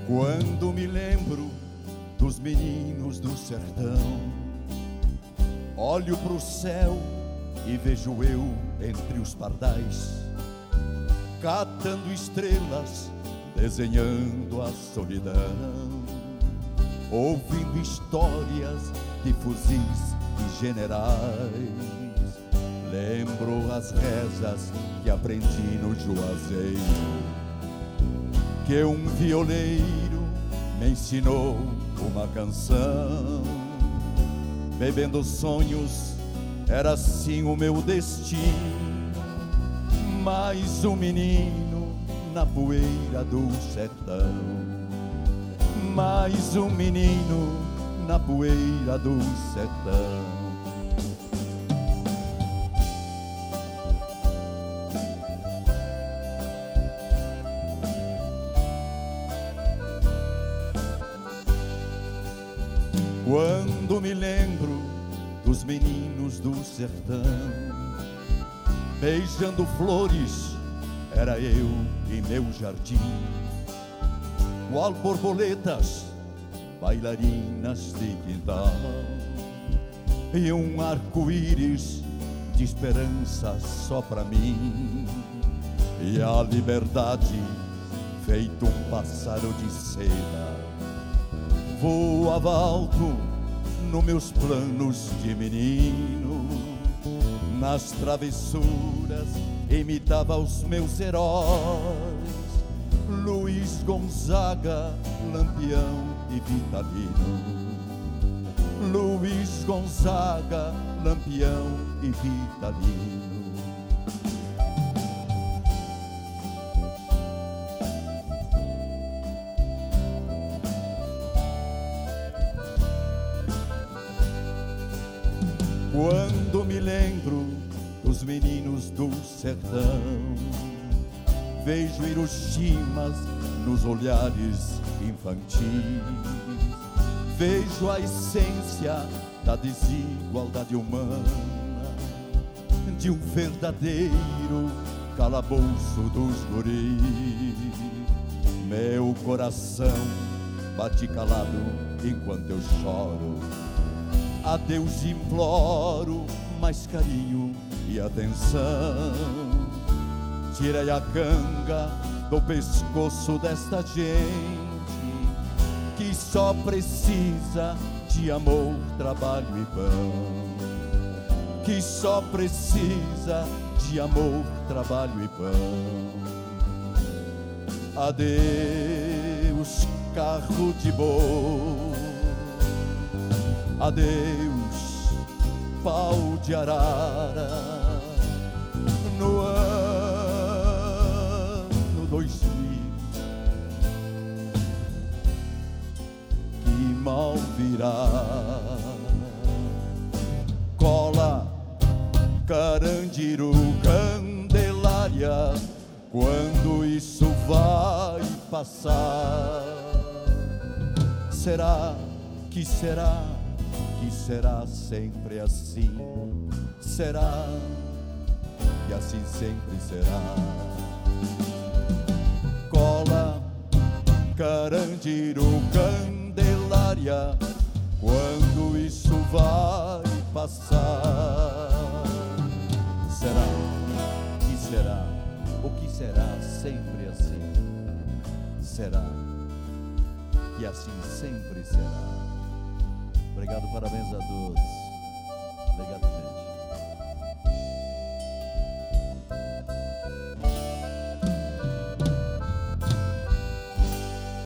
Quando me lembro dos meninos do sertão, olho pro céu e vejo eu entre os pardais, catando estrelas, desenhando a solidão, ouvindo histórias de fuzis e generais. Lembro as rezas que aprendi no Juazeiro, que um violeiro me ensinou uma canção. Bebendo sonhos, era assim o meu destino. Mais um menino na poeira do sertão, mais um menino na poeira do sertão. Quando me lembro dos meninos do sertão, beijando flores, era eu em meu jardim, qual borboletas, bailarinas de quintal, e um arco-íris de esperança só pra mim, e a liberdade feito um pássaro de seda voava alto nos meus planos de menino. Nas travessuras imitava os meus heróis, Luiz Gonzaga, Lampião e Vitalino. Luiz Gonzaga, Lampião e Vitalino. Quando me lembro dos meninos do sertão, vejo Hiroshimas nos olhares infantis, vejo a essência da desigualdade humana, de um verdadeiro calabouço dos guris. Meu coração bate calado enquanto eu choro. A Deus imploro mais carinho e atenção. Tirei a canga do pescoço desta gente que só precisa de amor, trabalho e pão. Que só precisa de amor, trabalho e pão. Adeus, carro de boi. Adeus, pau de arara. No ano 2000, que mal virá. Cola, Carandiru, Candelária, quando isso vai passar? Será que será? Que será sempre assim? Será que assim sempre será? Cola, Carandiru, Candelária, quando isso vai passar? Será que será? O que será sempre assim? Será que assim sempre será? Obrigado, parabéns a todos.